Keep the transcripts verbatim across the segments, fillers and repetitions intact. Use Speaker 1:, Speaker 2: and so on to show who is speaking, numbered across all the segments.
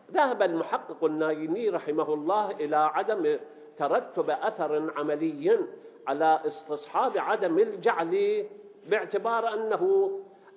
Speaker 1: ذهب المحقق النايني رحمه الله إلى عدم ترتب أثر عملي على استصحاب عدم الجعل، باعتبار أنه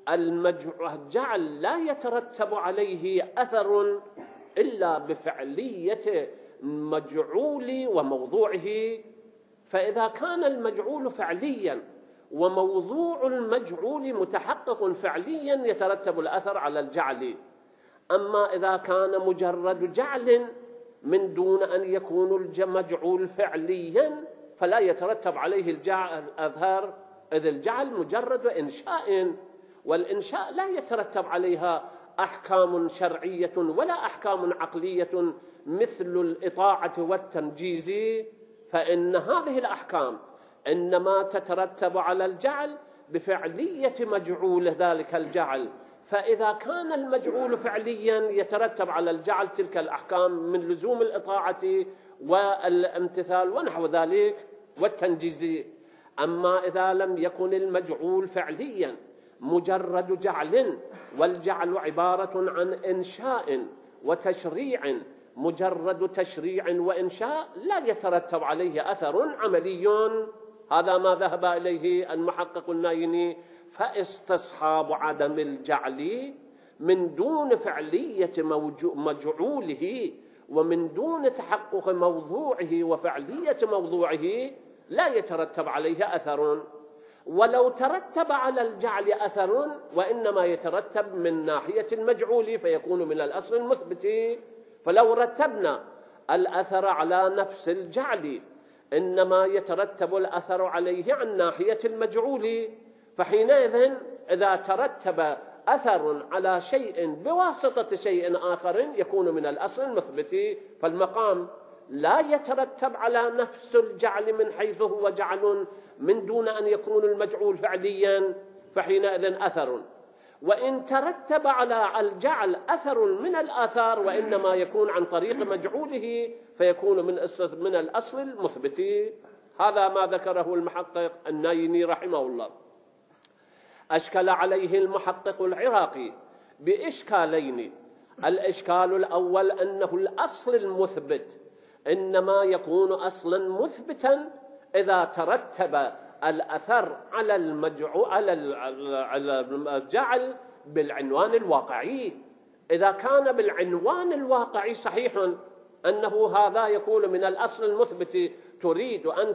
Speaker 1: الجعل لا يترتب عليه أثر إلا بفعلية المجعول وموضوعه. فإذا كان المجعول فعليا وموضوع المجعول متحقق فعليا يترتب الأثر على الجعل. أما إذا كان مجرد جعل من دون أن يكون المجعول فعليا فلا يترتب عليه الأثر، إذ الجعل مجرد إنشاء، والإنشاء لا يترتب عليها أحكام شرعية ولا أحكام عقلية مثل الإطاعة والتنجيز، فإن هذه الأحكام إنما تترتب على الجعل بفعلية مجعول ذلك الجعل. فإذا كان المجعول فعليا يترتب على الجعل تلك الأحكام من لزوم الإطاعة والامتثال ونحو ذلك والتنجيز. أما إذا لم يكن المجعول فعليا مجرد جعل، والجعل عبارة عن إنشاء وتشريع، مجرد تشريع وإنشاء لا يترتب عليه أثر عملي. هذا ما ذهب إليه المحقق النايني. فاستصحاب عدم الجعل من دون فعلية مجعوله ومن دون تحقق موضوعه وفعلية موضوعه لا يترتب عليه أثر. ولو ترتب على الجعل أثر وإنما يترتب من ناحية المجعول فيكون من الأصل المثبت. فلو رتبنا الأثر على نفس الجعل إنما يترتب الأثر عليه عن ناحية المجعول، فحينئذ إذا ترتب أثر على شيء بواسطة شيء آخر يكون من الأصل المثبت. فالمقام لا يترتب على نفس الجعل من حيث هو جعل من دون أن يكون المجعول فعليا، فحينئذ أثر. وإن ترتب على الجعل أثر من الآثار وإنما يكون عن طريق مجعوله فيكون من من الأصل المثبت. هذا ما ذكره المحقق النايني رحمه الله. أشكل عليه المحقق العراقي بإشكالين. الإشكال الأول أنه الأصل المثبت إنما يكون أصلا مثبتا إذا ترتب الأثر على المجعول على الجعل بالعنوان الواقعي. إذا كان بالعنوان الواقعي صحيح أنه هذا يكون من الأصل المثبت، تريد أن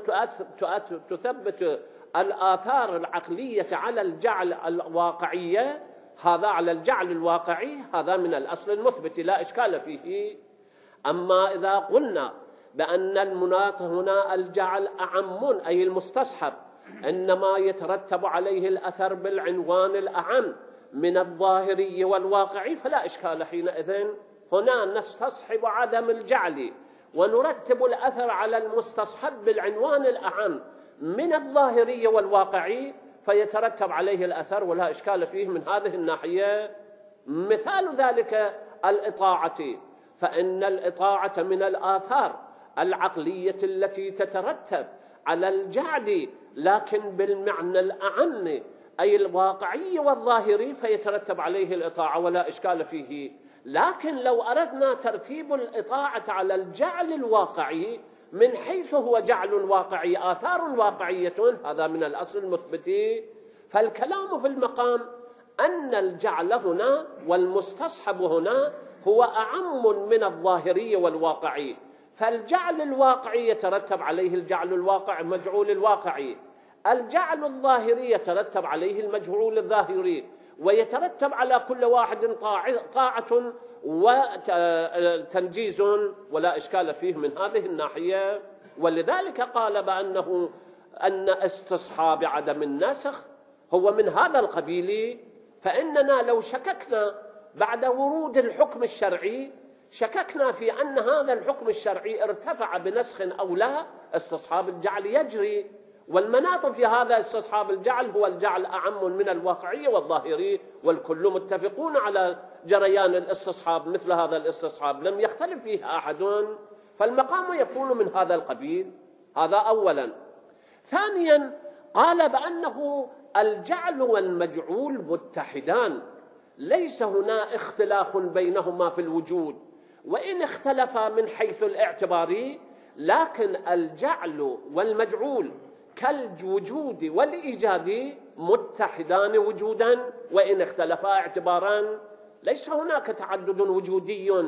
Speaker 1: تثبت الآثار العقلية على الجعل الواقعية، هذا على الجعل الواقعي هذا من الأصل المثبت لا إشكال فيه. أما إذا قلنا بأن المناط هنا الجعل أعم أي المستصحب إنما يترتب عليه الأثر بالعنوان الأعم من الظاهري والواقعي فلا إشكال حينئذ. هنا نستصحب عدم الجعل ونرتب الأثر على المستصحب بالعنوان الأعم من الظاهري والواقعي فيترتب عليه الأثر ولا إشكال فيه من هذه الناحية. مثال ذلك الإطاعة، فإن الإطاعة من الآثار العقلية التي تترتب على الجعل لكن بالمعنى الأعم أي الواقعي والظاهري فيترتب عليه الإطاعة ولا إشكال فيه. لكن لو أردنا ترتيب الإطاعة على الجعل الواقعي من حيث هو جعل واقعي آثار واقعية هذا من الأصل المثبت. فالكلام في المقام أن الجعل هنا والمستصحب هنا هو أعم من الظاهري والواقعي، فالجعل الواقعي يترتب عليه الجعل الواقع مجعول الواقعي، الجعل الظاهري يترتب عليه المجعول الظاهري، ويترتب على كل واحد طاعة وتنجيز ولا إشكال فيه من هذه الناحية. ولذلك قال بأنه أن استصحاب عدم النسخ هو من هذا القبيل. فإننا لو شككنا بعد ورود الحكم الشرعي شككنا في أن هذا الحكم الشرعي ارتفع بنسخ أو لا، استصحاب الجعل يجري، والمناط في هذا استصحاب الجعل هو الجعل أعم من الواقعي والظاهري، والكل متفقون على جريان الاستصحاب مثل هذا الاستصحاب لم يختلف فيه أحد، فالمقام يكون من هذا القبيل. هذا أولا. ثانيا قال بأنه الجعل والمجعول متحدان، ليس هنا اختلاف بينهما في الوجود، وإن اختلفا من حيث الاعتبار، لكن الجعل والمجعول كالوجود والإيجاد متحدان وجودا، وإن اختلفا اعتبارا. ليس هناك تعدد وجودي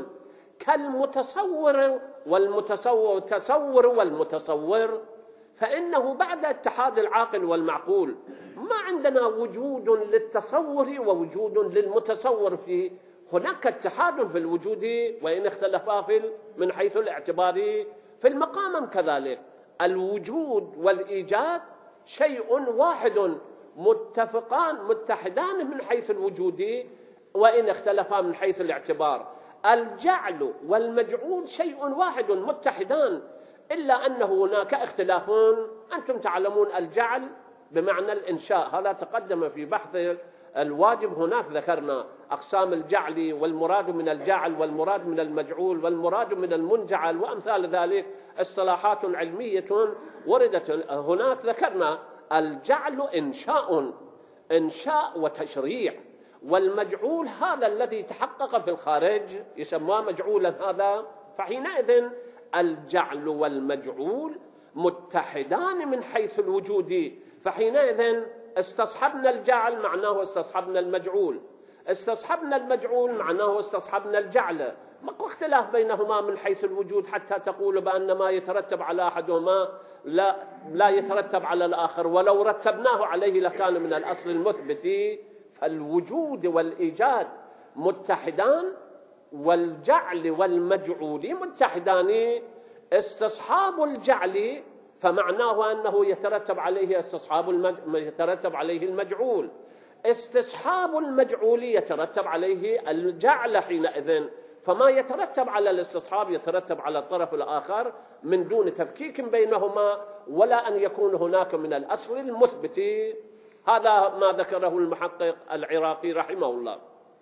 Speaker 1: كالمتصور والمتصور تصور والمتصور، فإنه بعد اتحاد العاقل والمعقول ما عندنا وجود للتصور ووجود للمتصور، في هناك اتحاد في الوجود وإن اختلفا في من حيث الاعتبار. في المقام كذلك الوجود والإيجاد شيء واحد، متفقان متحدان من حيث الوجود وإن اختلفا من حيث الاعتبار. الجعل والمجعول شيء واحد متحدان، إلا أن هناك اختلاف. أنتم تعلمون الجعل بمعنى الإنشاء، هذا تقدم في بحث الواجب، هناك ذكرنا أقسام الجعل والمراد من الجعل والمراد من المجعول والمراد من المنجعل وأمثال ذلك، اصطلاحات علمية وردت هناك. ذكرنا الجعل إنشاء إنشاء وتشريع، والمجعول هذا الذي تحقق في الخارج يسمى مجعولا هذا. فحينئذ الجعل والمجعول متحدان من حيث الوجود، فحينئذ استصحبنا الجعل معناه استصحبنا المجعول، استصحبنا المجعول معناه استصحبنا الجعل. ماكو اختلاف بينهما من حيث الوجود حتى تقول بأن ما يترتب على أحدهما لا لا يترتب على الآخر، ولو رتبناه عليه لكان من الأصل المثبت. فالوجود والإيجاد متحدان، والجعل والمجعول متحدان. استصحاب الجعل فمعناه أنه يترتب عليه استصحاب المج... يترتب عليه المجعول، استصحاب المجعول يترتب عليه الجعل حينئذ. فما يترتب على الاستصحاب يترتب على الطرف الآخر من دون تفكيك بينهما، ولا أن يكون هناك من الأصل المثبت. هذا ما ذكره المحقق العراقي رحمه الله.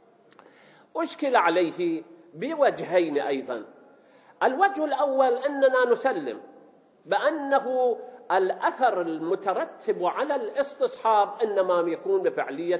Speaker 1: أشكل عليه بوجهين أيضا. الوجه الأول أننا نسلم بأنه الأثر المترتب على الاستصحاب إنما يكون بفعلية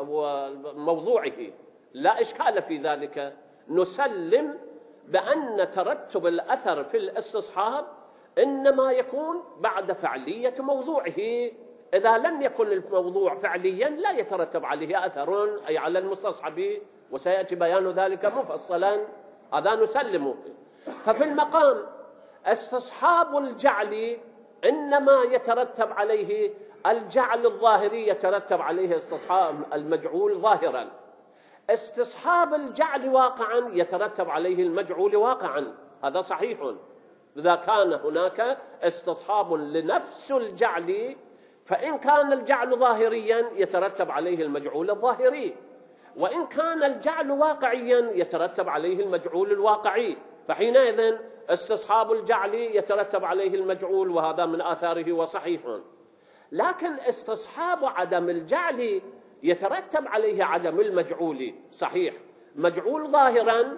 Speaker 1: موضوعه، لا إشكال في ذلك. نسلم بأن ترتب الأثر في الاستصحاب إنما يكون بعد فعلية موضوعه. إذا لم يكن الموضوع فعليا لا يترتب عليه أثر أي على المستصحب، وسيأتي بيان ذلك مفصلا. هذا نسلمه. ففي المقام استصحاب الجعل إنما يترتب عليه الجعل الظاهري، يترتب عليه استصحاب المجعول ظاهرا. استصحاب الجعل واقعا يترتب عليه المجعول واقعا، هذا صحيح. إذا كان هناك استصحاب لنفس الجعل، فإن كان الجعل ظاهريا يترتب عليه المجعول الظاهري، وإن كان الجعل واقعيا يترتب عليه المجعول الواقعي. فحينئذ استصحاب الجعل يترتب عليه المجعول، وهذا من آثاره وصحيح. لكن استصحاب عدم الجعل يترتب عليه عدم المجعول، صحيح. مجعول ظاهرا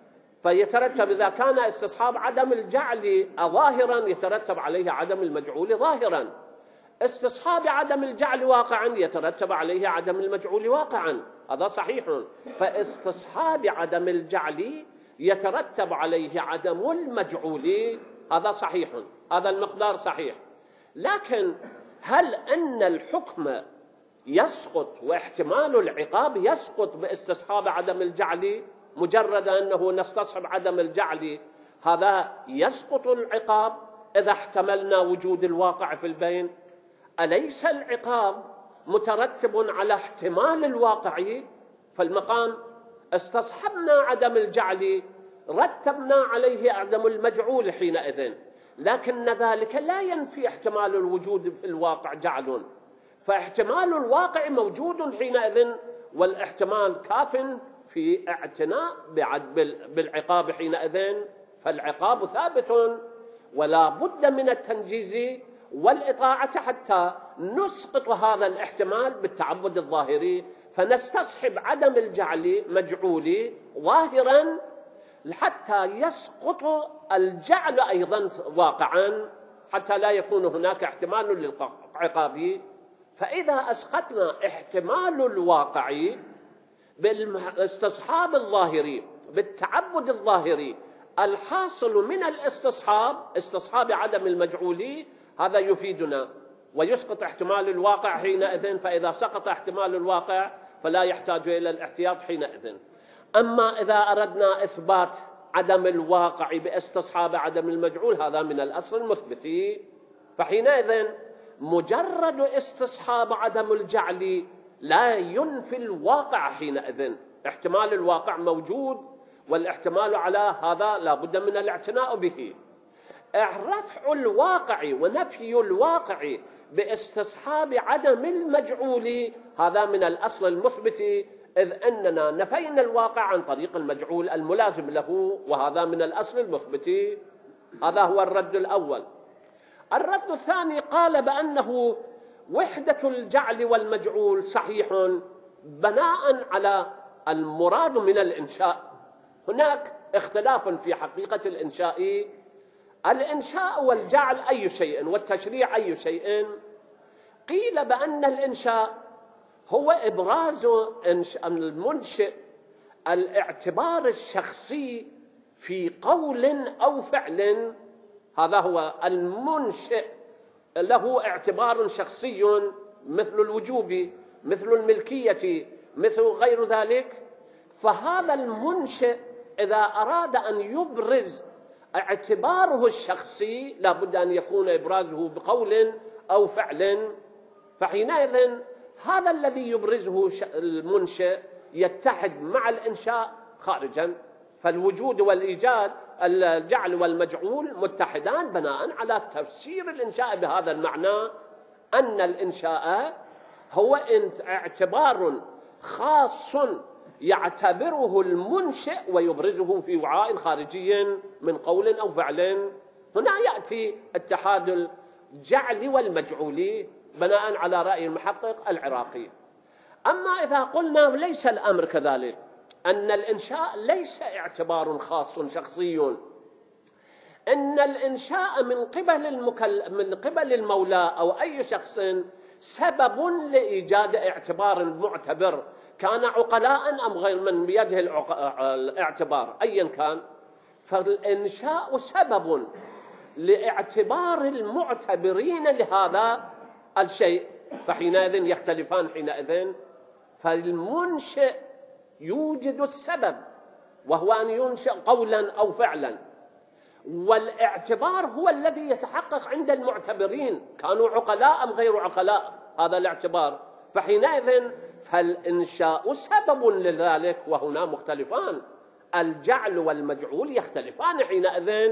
Speaker 1: فيترتب إذا كان استصحاب عدم الجعل ظاهرا يترتب عليه عدم المجعول ظاهرا. استصحاب عدم الجعل واقعا يترتب عليه عدم المجعول واقعا، هذا صحيح. فاستصحاب عدم الجعل يترتب عليه عدم المجعول، هذا صحيح، هذا المقدار صحيح. لكن هل أن الحكم يسقط واحتمال العقاب يسقط باستصحاب عدم الجعل؟ مجرد أنه نستصحب عدم الجعل هذا يسقط العقاب إذا احتملنا وجود الواقع في البين؟ أليس العقاب مترتب على احتمال الواقع؟ فالمقام استصحبنا عدم الجعل رتبنا عليه عدم المجعول حينئذ، لكن ذلك لا ينفي احتمال الوجود في الواقع جعل، فاحتمال الواقع موجود حينئذ، والاحتمال كاف في اعتناء بالعقاب حينئذ. فالعقاب ثابت ولا بد من التنجيز والإطاعة حتى نسقط هذا الاحتمال بالتعبد الظاهري، فنستصحب عدم الجعل مجعول ظاهرا حتى يسقط الجعل أيضا واقعا، حتى لا يكون هناك احتمال للعقاب. فإذا أسقطنا احتمال الواقع بالاستصحاب الظاهري بالتعبد الظاهري الحاصل من الاستصحاب، استصحاب عدم المجعول، هذا يفيدنا ويسقط احتمال الواقع حينئذ، فإذا سقط احتمال الواقع فلا يحتاج إلى الاحتياط حينئذ. أما إذا أردنا إثبات عدم الواقع باستصحاب عدم المجعول، هذا من الأصل المثبت، فحينئذ مجرد استصحاب عدم الجعل لا ينفي الواقع. حينئذ احتمال الواقع موجود، والاحتمال على هذا لا بد من الاعتناء به. رفع الواقع ونفي الواقع باستصحاب عدم المجعول هذا من الأصل المثبت، إذ أننا نفينا الواقع عن طريق المجعول الملازم له، وهذا من الأصل المثبت. هذا هو الرد الأول. الرد الثاني قال بأنه وحدة الجعل والمجعول صحيح بناء على المراد من الإنشاء. هناك اختلاف في حقيقة الإنشاء. الإنشاء والجعل أي شيء، والتشريع أي شيء. قيل بأن الإنشاء هو إبراز المنشئ الاعتبار الشخصي في قول أو فعل. هذا هو المنشئ، له اعتبار شخصي مثل الوجوب، مثل الملكية، مثل غير ذلك. فهذا المنشئ إذا أراد أن يبرز اعتباره الشخصي لا بد أن يكون إبرازه بقول أو فعل، فحينئذ هذا الذي يبرزه المنشئ يتحد مع الإنشاء خارجا. فالوجود والإيجاد، الجعل والمجعول متحدان بناء على تفسير الإنشاء بهذا المعنى، أن الإنشاء هو اعتبار خاص يعتبره المنشئ ويبرزه في وعاء خارجي من قول أو فعل. هنا يأتي اتحاد الجعل والمجعول بناء على رأي المحقق العراقي. أما إذا قلنا ليس الأمر كذلك، أن الإنشاء ليس اعتبار خاص شخصي، إن الإنشاء من قبل المكل... من قبل المولى أو أي شخص سبب لإيجاد اعتبار معتبر، كان عقلاء أم غير من بيده العق... الاعتبار أيا كان، فالإنشاء سبب لاعتبار المعتبرين لهذا الشيء، فحينئذ يختلفان. حينئذ فالمنشئ يوجد السبب وهو أن ينشئ قولا أو فعلا، والاعتبار هو الذي يتحقق عند المعتبرين كانوا عقلاء أم غير عقلاء، هذا الاعتبار. فحينئذ فالإنشاء سبب لذلك، وهنا مختلفان، الجعل والمجعول يختلفان حينئذ.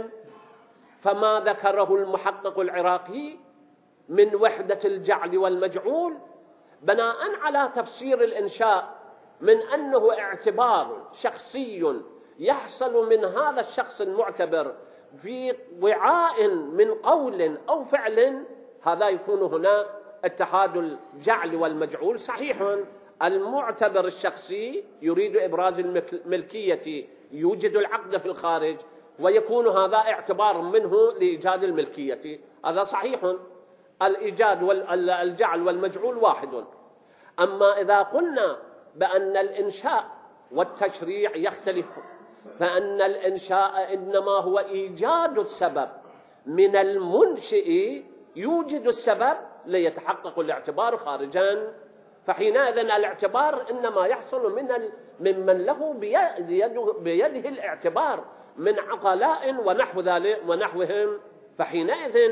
Speaker 1: فما ذكره المحقق العراقي من وحدة الجعل والمجعول بناء على تفسير الإنشاء من أنه اعتبار شخصي يحصل من هذا الشخص المعتبر في وعاء من قول أو فعل، هذا يكون هنا اتحاد الجعل والمجعول صحيح. المعتبر الشخصي يريد إبراز الملكية، يوجد العقد في الخارج، ويكون هذا اعتبار منه لإيجاد الملكية، هذا صحيح. الإيجاد والجعل والمجعول واحد. أما إذا قلنا بأن الإنشاء والتشريع يختلف، فأن الإنشاء إنما هو إيجاد السبب من المنشئ، يوجد السبب ليتحقق الاعتبار خارجا، فحينئذ الاعتبار إنما يحصل من ممن له بيده, بيده الاعتبار من عقلاء ونحو ذلك ونحوهم. فحينئذ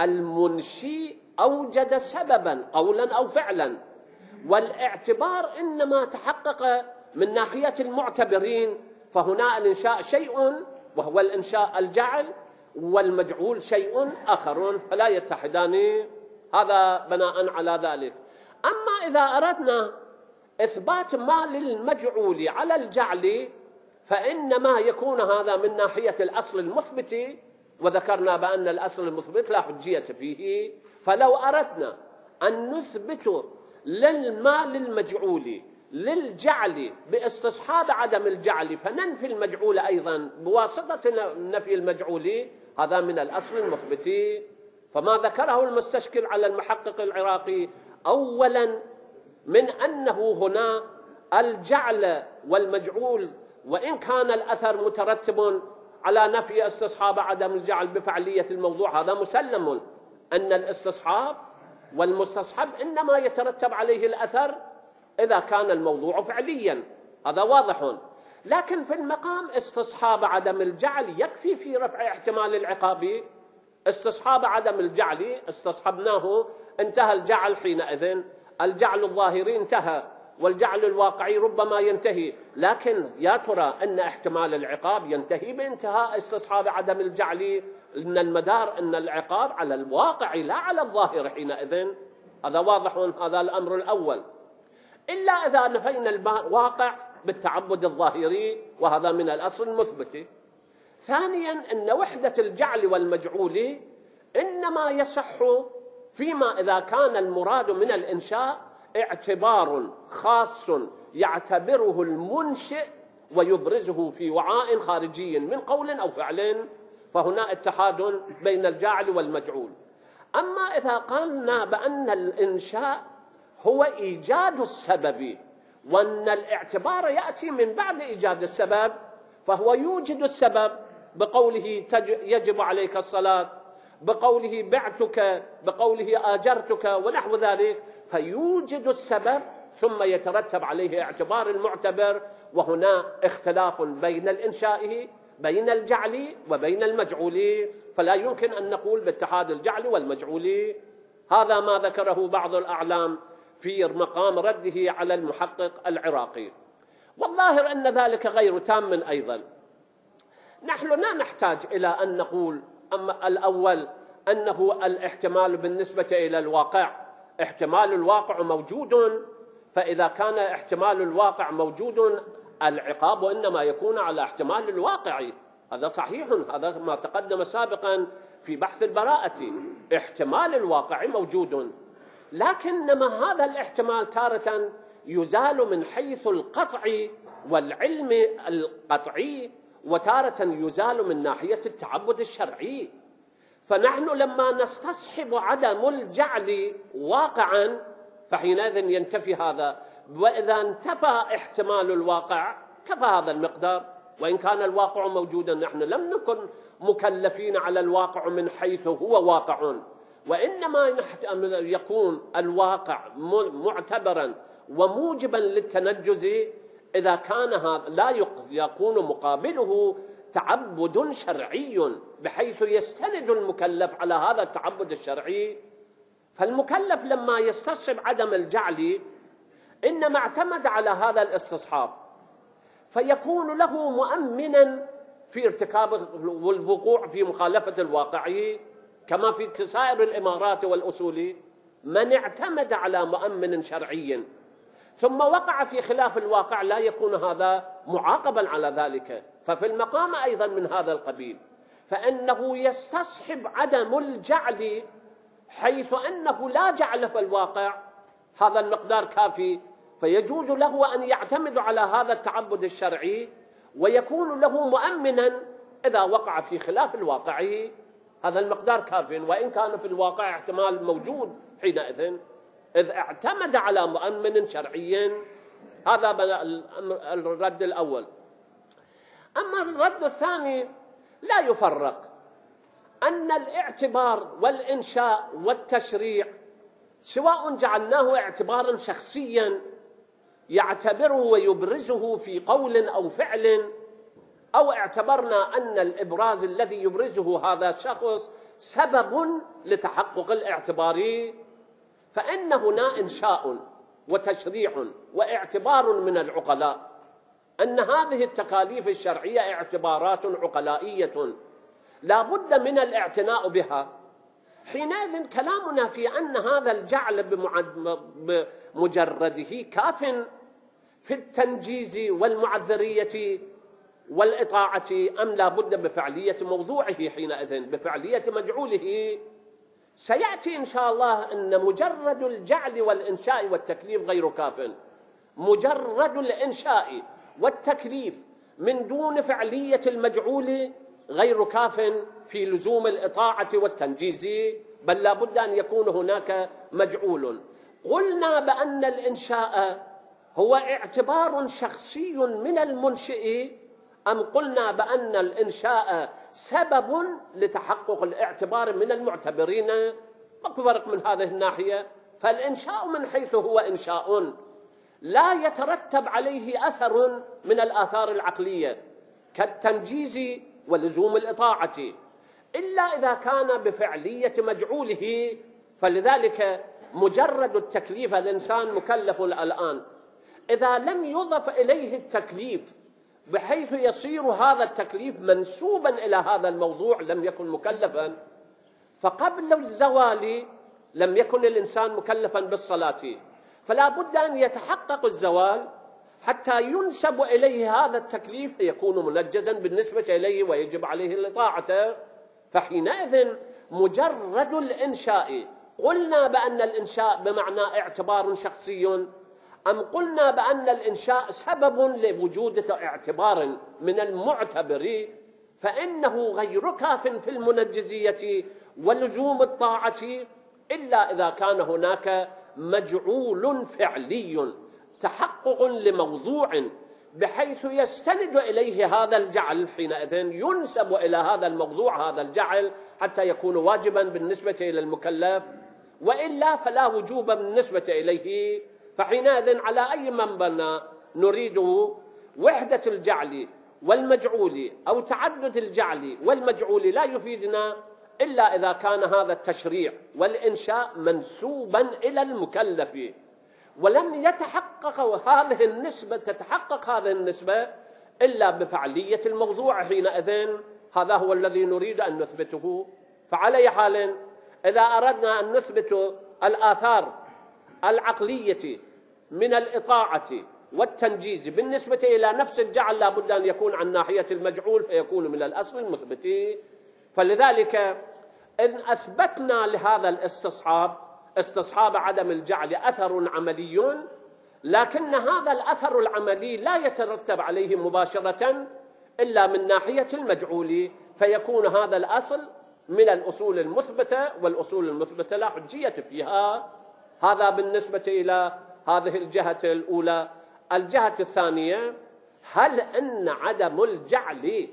Speaker 1: المنشئ أوجد سببا قولا أو فعلا، والاعتبار إنما تحقق من ناحية المعتبرين، فهنا الإنشاء شيء وهو الإنشاء الجعل، والمجعول شيء آخر، فلا يتحدان. هذا بناء على ذلك. أما إذا أردنا إثبات ما للمجعول على الجعل، فإنما يكون هذا من ناحية الأصل المثبت، وذكرنا بأن الأصل المثبت لا حجية فيه. فلو أردنا أن نثبت للما للمجعول للجعل باستصحاب عدم الجعل، فننفي المجعول أيضا بواسطة نفي المجعول، هذا من الأصل المثبت. فما ذكره المستشكل على المحقق العراقي أولا من أنه هنا الجعل والمجعول وإن كان الأثر مترتب على نفي استصحاب عدم الجعل بفعلية الموضوع، هذا مسلم أن الاستصحاب والمستصحب إنما يترتب عليه الأثر إذا كان الموضوع فعليا، هذا واضح. لكن في المقام استصحاب عدم الجعل يكفي في رفع احتمال العقاب. استصحاب عدم الجعل استصحبناه، انتهى الجعل حينئذ، الجعل الظاهري انتهى، والجعل الواقعي ربما ينتهي، لكن يا ترى أن احتمال العقاب ينتهي بانتهاء استصحاب عدم الجعل؟ إن المدار أن العقاب على الواقع لا على الظاهر حينئذ، هذا واضح. هذا الأمر الأول، إلا إذا نفينا الواقع بالتعبد الظاهري، وهذا من الأصل المثبت. ثانيا أن وحدة الجعل والمجعول إنما يصح فيما إذا كان المراد من الإنشاء اعتبار خاص يعتبره المنشئ ويبرزه في وعاء خارجي من قول أو فعل، فهنا اتحاد بين الجاعل والمجعول. أما إذا قلنا بأن الإنشاء هو إيجاد السبب، وأن الاعتبار يأتي من بعد إيجاد السبب، فهو يوجد السبب بقوله يجب عليك الصلاة، بقوله بعتك، بقوله آجرتك ونحو ذلك، فيوجد السبب ثم يترتب عليه اعتبار المعتبر. وهنا اختلاف بين الإنشاء، بين الجعل وبين المجعول، فلا يمكن أن نقول باتحاد الجعل والمجعول. هذا ما ذكره بعض الأعلام في مقام رده على المحقق العراقي، والظاهر أن ذلك غير تام أيضا. نحن لا نحتاج إلى أن نقول أما الأول أنه الاحتمال بالنسبة إلى الواقع، احتمال الواقع موجود، فإذا كان احتمال الواقع موجود العقاب إنما يكون على احتمال الواقع، هذا صحيح، هذا ما تقدم سابقا في بحث البراءة، احتمال الواقع موجود، لكنما هذا الاحتمال تارة يزال من حيث القطع والعلم القطعي، وتارة يزال من ناحية التعبد الشرعي. فنحن لما نستصحب عدم الجعل واقعا فحينئذ ينتفي هذا، وإذا انتفى احتمال الواقع كفى هذا المقدار. وإن كان الواقع موجودا، نحن لم نكن مكلفين على الواقع من حيث هو واقع، وإنما يكون الواقع معتبرا وموجبا للتنجز إذا كان هذا لا يكون مقابله تعبد شرعي بحيث يستند المكلف على هذا التعبد الشرعي. فالمكلف لما يستصحب عدم الجعل إنما اعتمد على هذا الاستصحاب، فيكون له مؤمنا في ارتكاب والوقوع في مخالفة الواقعي، كما في سائر الإمارات والأصول. من اعتمد على مؤمن شرعي ثم وقع في خلاف الواقع لا يكون هذا معاقبا على ذلك. ففي المقام أيضا من هذا القبيل، فإنه يستصحب عدم الجعل حيث أنه لا جعل في الواقع، هذا المقدار كافي، فيجوز له أن يعتمد على هذا التعبد الشرعي ويكون له مؤمنا إذا وقع في خلاف الواقع، هذا المقدار كافٍ، وإن كان في الواقع احتمال موجود حينئذ إذ اعتمد على مؤمن شرعي. هذا الرد الأول. أما الرد الثاني لا يفرق أن الاعتبار والإنشاء والتشريع سواء جعلناه اعتبارا شخصيا يعتبره ويبرزه في قول أو فعل، أو اعتبرنا أن الإبراز الذي يبرزه هذا الشخص سبب لتحقق الاعتبار، فإن هنا إنشاء وتشريع واعتبار من العقلاء، أن هذه التكاليف الشرعية اعتبارات عقلائية لا بد من الاعتناء بها. حينئذ كلامنا في أن هذا الجعل بمجرده كاف في التنجيز والمعذرية والإطاعة، أم لا بد بفعلية موضوعه حينئذ، بفعلية مجعوله؟ سيأتي إن شاء الله أن مجرد الجعل والإنشاء والتكليف غير كاف، مجرد الإنشاء والتكليف من دون فعلية المجعول غير كاف في لزوم الإطاعة والتنجيز، بل لا بد أن يكون هناك مجعول. قلنا بأن الإنشاء هو اعتبار شخصي من المنشئ، أم قلنا بأن الإنشاء سبب لتحقق الاعتبار من المعتبرين؟ ماكو فرق من هذه الناحية. فالإنشاء من حيث هو إنشاء لا يترتب عليه أثر من الآثار العقلية كالتنجيز ولزوم الإطاعة إلا إذا كان بفعلية مجعوله. فلذلك مجرد التكليف، الإنسان مكلف الآن، إذا لم يضف إليه التكليف بحيث يصير هذا التكليف منسوبا إلى هذا الموضوع لم يكن مكلفا. فقبل الزوال لم يكن الإنسان مكلفا بالصلاة، فلا بد أن يتحقق الزوال حتى ينسب إليه هذا التكليف يكون منجزا بالنسبة إليه ويجب عليه الإطاعة. فحينئذ مجرد الإنشاء، قلنا بأن الإنشاء بمعنى اعتبار شخصي، أم قلنا بأن الإنشاء سبب لوجود اعتبار من المعتبر، فإنه غير كاف في المنجزية ولزوم الطاعة إلا إذا كان هناك مجعول فعلي تحقق لموضوع بحيث يستند إليه هذا الجعل، حينئذ ينسب إلى هذا الموضوع هذا الجعل حتى يكون واجبا بالنسبة إلى المكلف، وإلا فلا وجوب بالنسبة إليه. فحينئذ على أي منبر نريده وحدة الجعل والمجعول أو تعدد الجعل والمجعول لا يفيدنا إلا إذا كان هذا التشريع والإنشاء منسوبا إلى المكلف، ولم يتحقق هذه النسبة تتحقق هذه النسبة إلا بفعلية الموضوع. حينئذ هذا هو الذي نريد أن نثبته. فعلى حال إذا أردنا أن نثبت الآثار العقلية من الإطاعة والتنجيز بالنسبة إلى نفس الجعل لا بد أن يكون عن ناحية المجعول فيكون من الأصل المثبت. فلذلك إذ أثبتنا لهذا الاستصحاب استصحاب عدم الجعل أثر عملي، لكن هذا الأثر العملي لا يترتب عليه مباشرة إلا من ناحية المجعول، فيكون هذا الأصل من الأصول المثبتة، والأصول المثبتة لا حجية فيها. هذا بالنسبة إلى هذه الجهة الأولى. الجهة الثانية، هل أن عدم الجعل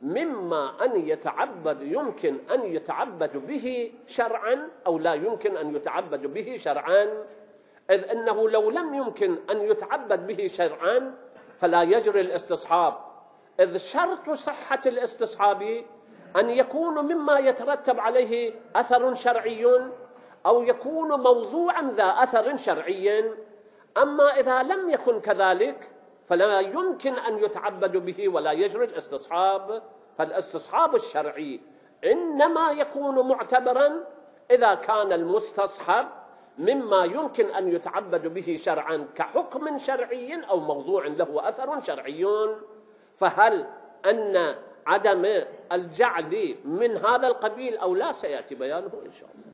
Speaker 1: مما أن يتعبد يمكن أن يتعبد به شرعا أو لا يمكن أن يتعبد به شرعا؟ إذ أنه لو لم يمكن أن يتعبد به شرعا فلا يجري الاستصحاب، إذ شرط صحة الاستصحاب أن يكون مما يترتب عليه أثر شرعي أو يكون موضوعا ذا أثر شرعي. أما إذا لم يكن كذلك فلا يمكن أن يتعبد به ولا يجري الاستصحاب. فالاستصحاب الشرعي إنما يكون معتبرا إذا كان المستصحب مما يمكن أن يتعبد به شرعا كحكم شرعي أو موضوع له أثر شرعي. فهل أن عدم الجعل من هذا القبيل أو لا سيأتي بيانه إن شاء الله.